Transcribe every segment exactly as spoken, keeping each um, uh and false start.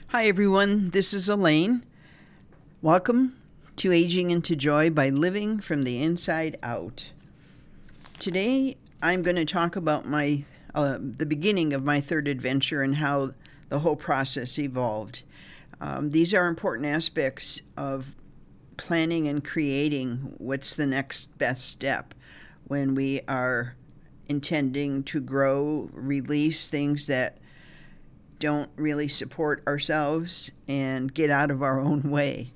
Hi, everyone. This is Elaine. Welcome to Aging into Joy by Living from the Inside Out. Today, I'm going to talk about my uh, the beginning of my third adventure and how the whole process evolved. Um, these are important aspects of planning and creating what's the next best step when we are intending to grow, release things that don't really support ourselves, and get out of our own way.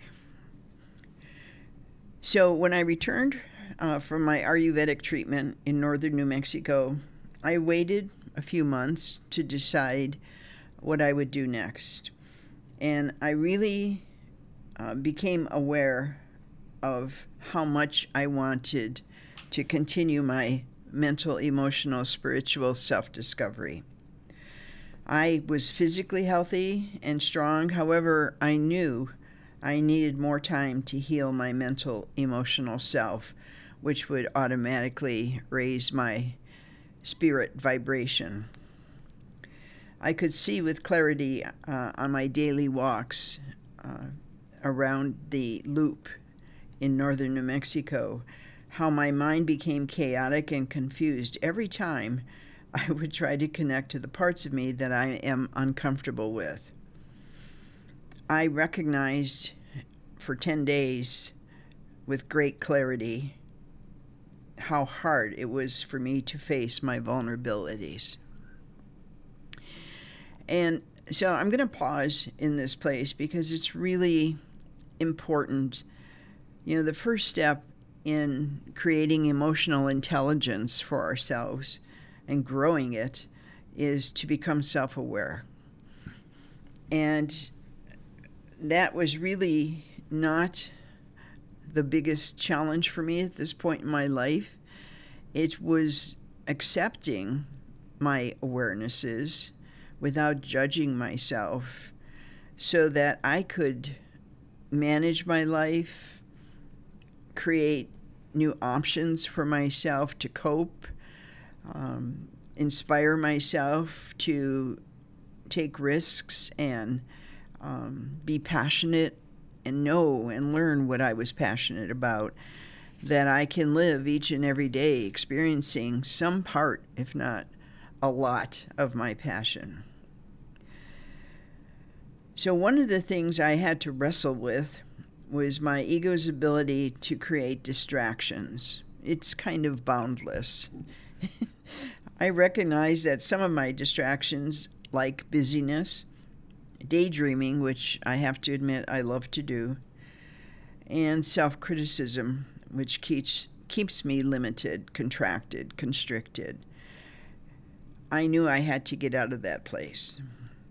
So when I returned uh, from my Ayurvedic treatment in northern New Mexico, I waited a few months to decide what I would do next. And I really uh, became aware of how much I wanted to continue my mental, emotional, spiritual self-discovery. I was physically healthy and strong. However, I knew I needed more time to heal my mental, emotional self, which would automatically raise my spirit vibration. I could see with clarity uh, on my daily walks uh, around the loop in northern New Mexico how my mind became chaotic and confused every time I would try to connect to the parts of me that I am uncomfortable with. I recognized for ten days with great clarity how hard it was for me to face my vulnerabilities. And so I'm going to pause in this place because it's really important. You know, the first step in creating emotional intelligence for ourselves and growing it is to become self-aware. And that was really not the biggest challenge for me at this point in my life. It was accepting my awarenesses without judging myself so that I could manage my life, create new options for myself to cope, Um, inspire myself to take risks and um, be passionate and know and learn what I was passionate about, that I can live each and every day experiencing some part, if not a lot, of my passion. So one of the things I had to wrestle with was my ego's ability to create distractions. It's kind of boundless. I recognize that some of my distractions, like busyness, daydreaming, which I have to admit I love to do, and self-criticism, which keeps, keeps me limited, contracted, constricted. I knew I had to get out of that place.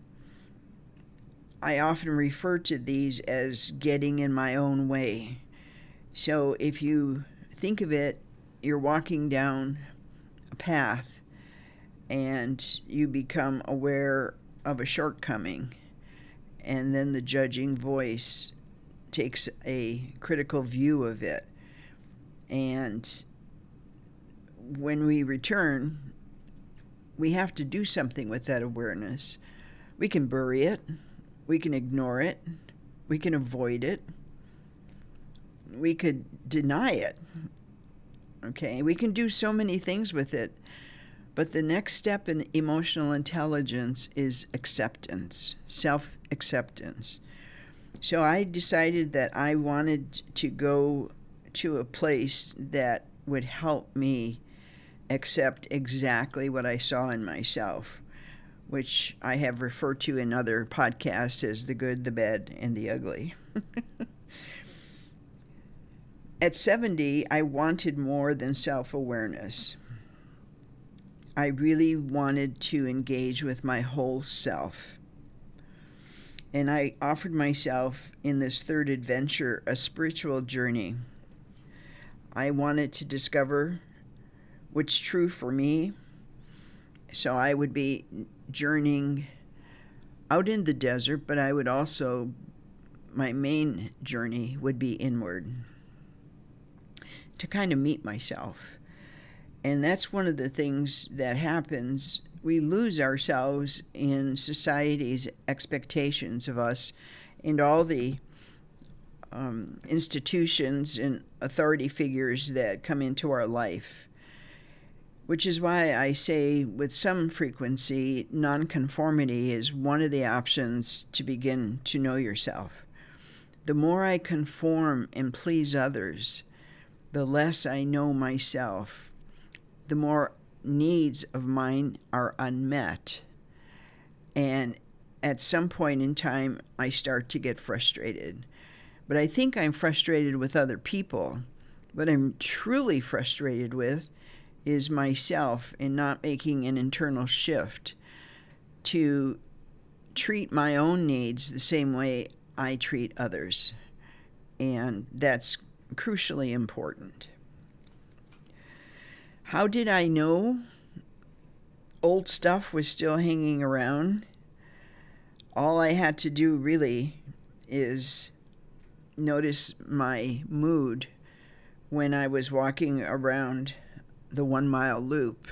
I often refer to these as getting in my own way. So if you think of it, you're walking down a path and you become aware of a shortcoming, and then the judging voice takes a critical view of it. And when we return, we have to do something with that awareness. We can bury it, we can ignore it, we can avoid it, we could deny it. Okay, we can do so many things with it, but the next step in emotional intelligence is acceptance, self-acceptance. So I decided that I wanted to go to a place that would help me accept exactly what I saw in myself, which I have referred to in other podcasts as the good, the bad, and the ugly. At seventy, I wanted more than self-awareness. I really wanted to engage with my whole self. And I offered myself in this third adventure a spiritual journey. I wanted to discover what's true for me. So I would be journeying out in the desert, but I would also, my main journey would be inward, to kind of meet myself. And that's one of the things that happens we lose ourselves in society's expectations of us and all the um, institutions and authority figures that come into our life. Which is why I say with some frequency, nonconformity is one of the options to begin to know yourself. The more I conform and please others, the less I know myself, the more needs of mine are unmet. And at some point in time, I start to get frustrated. But I think I'm frustrated with other people. What I'm truly frustrated with is myself in not making an internal shift to treat my own needs the same way I treat others. And that's crucially important. How did I know old stuff was still hanging around? All I had to do really is notice my mood when I was walking around the one mile loop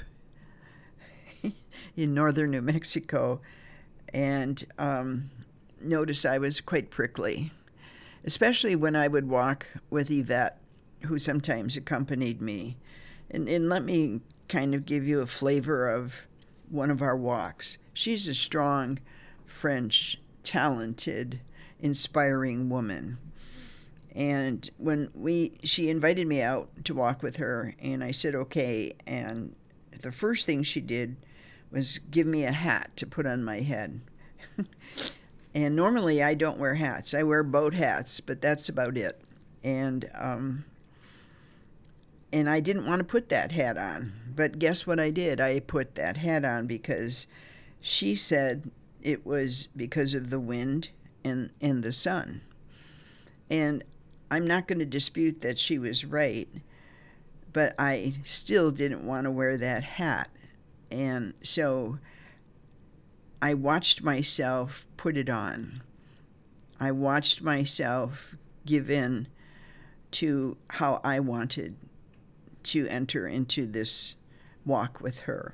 in northern New Mexico, and um, notice I was quite prickly, especially when I would walk with Yvette, who sometimes accompanied me. And, and let me kind of give you a flavor of one of our walks. She's a strong, French, talented, inspiring woman. And when we, she invited me out to walk with her, and I said, okay. And the first thing she did was give me a hat to put on my head. And normally I don't wear hats. I wear boat hats, but that's about it. And, um, and I didn't want to put that hat on. But guess what I did? I put that hat on because she said it was because of the wind and, and the sun. And I'm not going to dispute that she was right, but I still didn't want to wear that hat. And so I watched myself put it on. I watched myself give in to how I wanted to enter into this walk with her.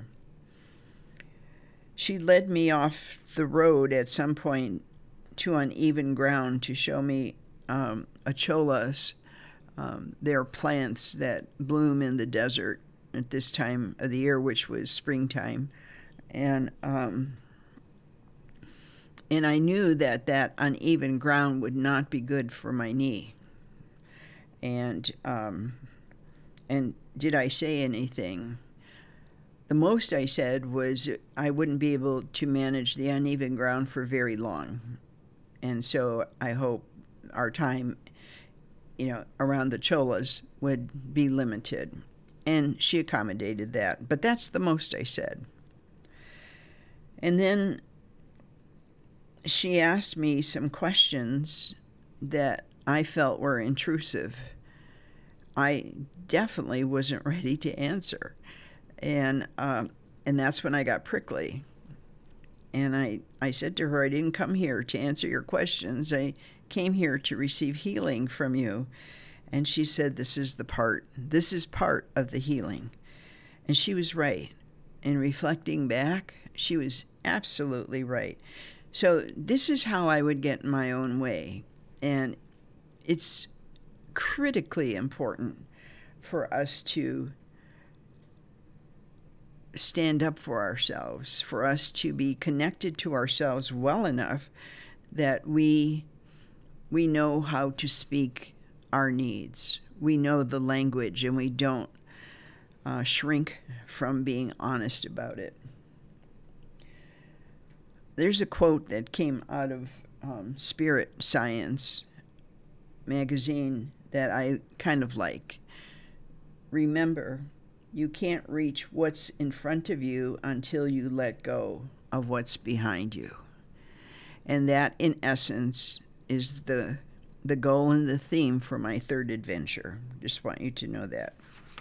She led me off the road at some point to uneven ground to show me um, acholas. Um, they're plants that bloom in the desert at this time of the year, which was springtime. And um, and I knew that that uneven ground would not be good for my knee. And um, and did I say anything? The most I said was I wouldn't be able to manage the uneven ground for very long. And so I hope our time, you know, around the cholas would be limited. And she accommodated that. But that's the most I said. And then she asked me some questions that I felt were intrusive. I definitely wasn't ready to answer. And uh, and that's when I got prickly. And I, I said to her, I didn't come here to answer your questions. I came here to receive healing from you. And she said, this is the part, this is part of the healing. And she was right. And reflecting back, she was absolutely right. So this is how I would get in my own way. And it's critically important for us to stand up for ourselves, for us to be connected to ourselves well enough that we we know how to speak our needs. We know the language, and we don't uh, shrink from being honest about it. There's a quote that came out of um, Spirit Science magazine that I kind of like. Remember, you can't reach what's in front of you until you let go of what's behind you. And that, in essence, is the the goal and the theme for my third adventure. Just want you to know that.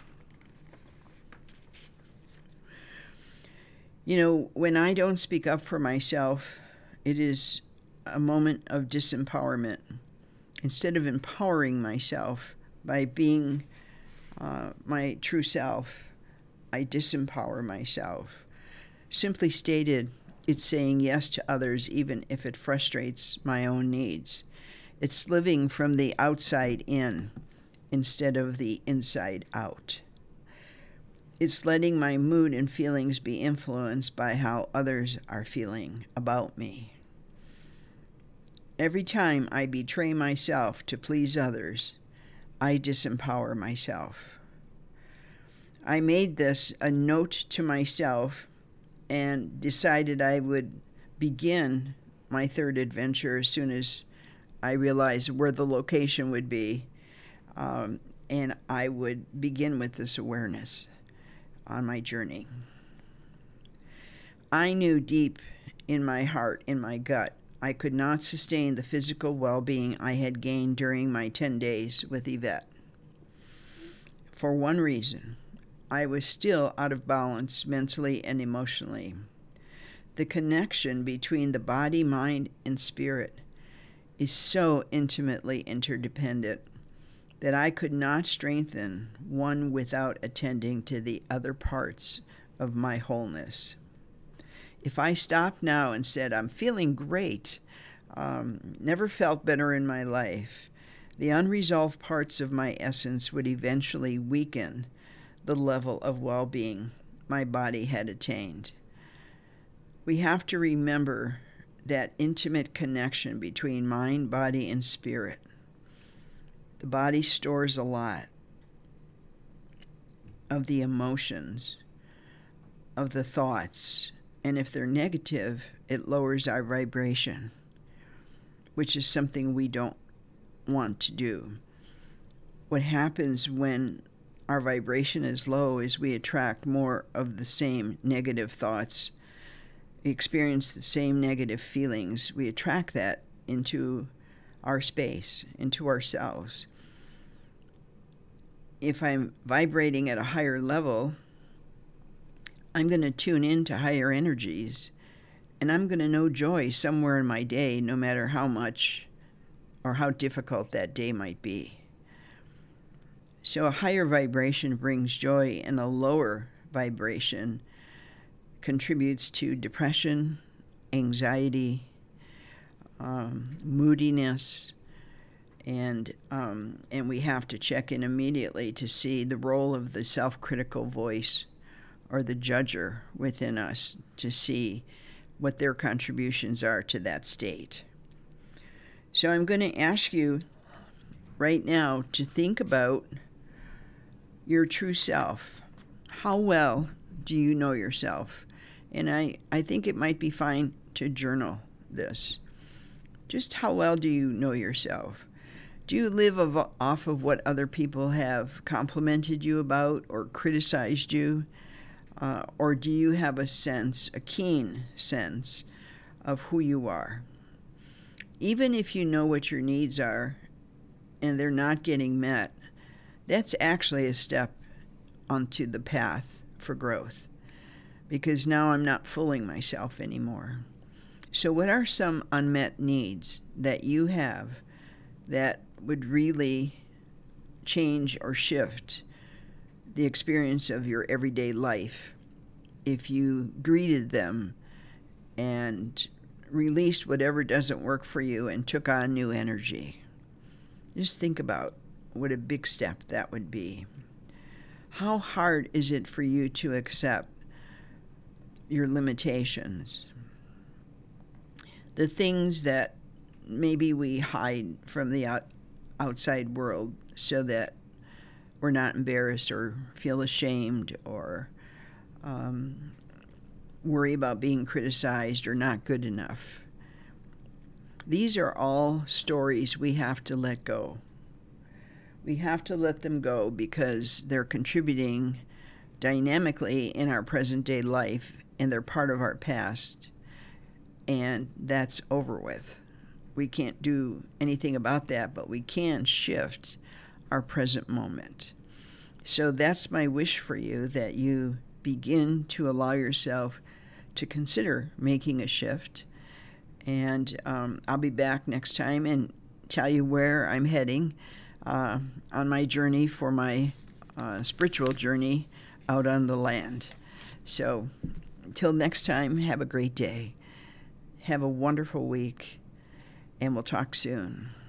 You know, when I don't speak up for myself, it is a moment of disempowerment. Instead of empowering myself by being uh, my true self, I disempower myself. Simply stated, it's saying yes to others even if it frustrates my own needs. It's living from the outside in instead of the inside out. It's letting my mood and feelings be influenced by how others are feeling about me. Every time I betray myself to please others, I disempower myself. I made this a note to myself and decided I would begin my third adventure as soon as I realized where the location would be, um, and I would begin with this awareness on my journey. I knew deep in my heart, in my gut, I could not sustain the physical well-being I had gained during my ten days with Yvette. For one reason, I was still out of balance mentally and emotionally. The connection between the body, mind, and spirit is so intimately interdependent that I could not strengthen one without attending to the other parts of my wholeness. If I stopped now and said, I'm feeling great, um, never felt better in my life, the unresolved parts of my essence would eventually weaken the level of well-being my body had attained. We have to remember that intimate connection between mind, body, and spirit. The body stores a lot of the emotions, of the thoughts, and if they're negative, it lowers our vibration, which is something we don't want to do. What happens when our vibration is low is we attract more of the same negative thoughts. We experience the same negative feelings. We attract that into our space, into ourselves. If I'm vibrating at a higher level, I'm going to tune in to higher energies, and I'm going to know joy somewhere in my day, no matter how much or how difficult that day might be. So a higher vibration brings joy, and a lower vibration contributes to depression, anxiety, um, moodiness, and um, and we have to check in immediately to see the role of the self-critical voice or the judger within us to see what their contributions are to that state. So I'm going to ask you right now to think about your true self. How well do you know yourself? And I, I think it might be fine to journal this. Just how well do you know yourself? Do you live of, off of what other people have complimented you about or criticized you? Uh, or do you have a sense, a keen sense of who you are? Even if you know what your needs are and they're not getting met, that's actually a step onto the path for growth, because now I'm not fooling myself anymore. So what are some unmet needs that you have that would really change or shift the experience of your everyday life if you greeted them and released whatever doesn't work for you and took on new energy? Just think about what a big step that would be. How hard is it for you to accept your limitations? The things that maybe we hide from the out- outside world so that we're not embarrassed or feel ashamed or um, worry about being criticized or not good enough. These are all stories we have to let go. We have to let them go because they're contributing dynamically in our present day life, and they're part of our past, and that's over with. We can't do anything about that, but we can shift our present moment. So that's my wish for you, that you begin to allow yourself to consider making a shift. And um, I'll be back next time and tell you where I'm heading uh, on my journey for my uh, spiritual journey out on the land. So Till next time, have a great day. Have a wonderful week, and we'll talk soon.